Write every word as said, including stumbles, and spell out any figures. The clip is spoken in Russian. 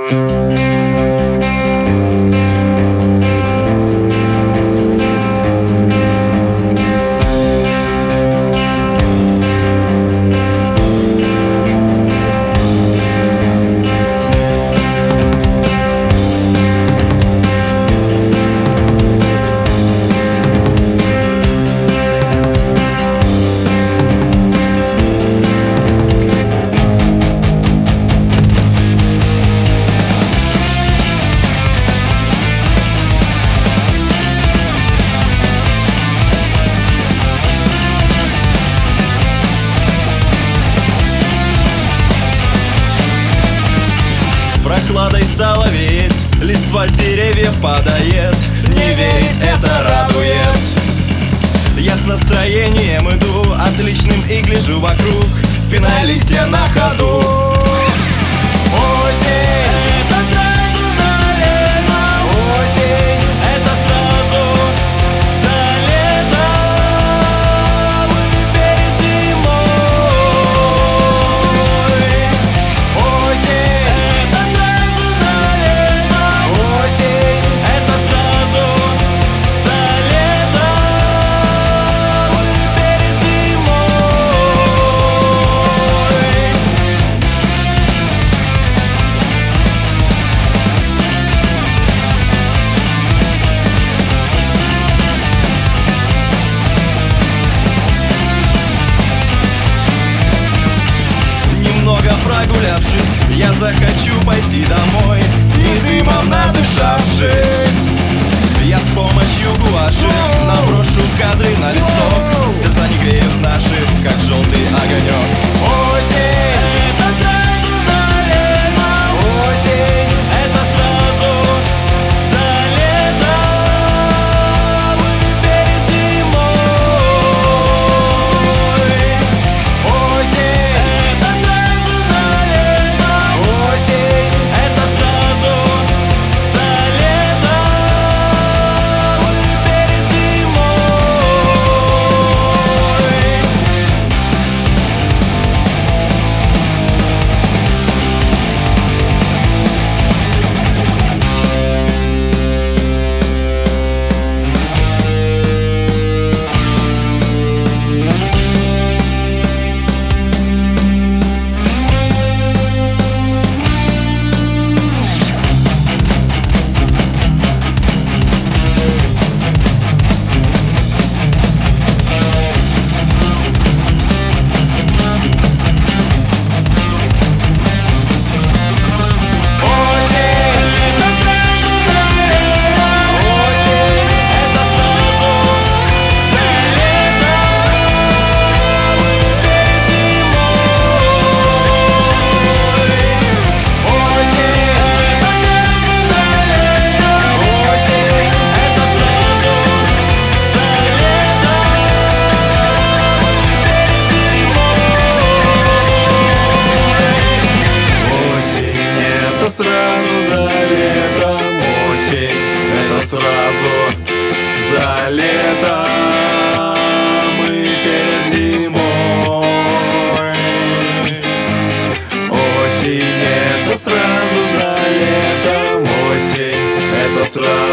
Прохладой стало веять, листва с деревьев падает. Не верить это радует. Я с настроением иду отличным и гляжу вокруг, пиная листья на ходу. Осень, это сразу за летом. Осень, это сразу за летом. Мы перед зимой. Осень, это сразу за летом. Осень, это сразу за летом. Мы перед зимой. Немного прогулявшись, я захочу пойти домой, и дымом надышавшись, я с помощью гуаши наброшу кадры на листок. Сердца не греют наши, как желтый огонек. Осень, это сразу за летом. Осень, это сразу за летом. Мы перед зимой. Осень, это сразу за летом. Осень, это сразу за летом. Мы перед зимой. Сразу за летом. Осень, это сразу за летом. Мы перед зимой. Осень, это сразу за летом. Осень, это сразу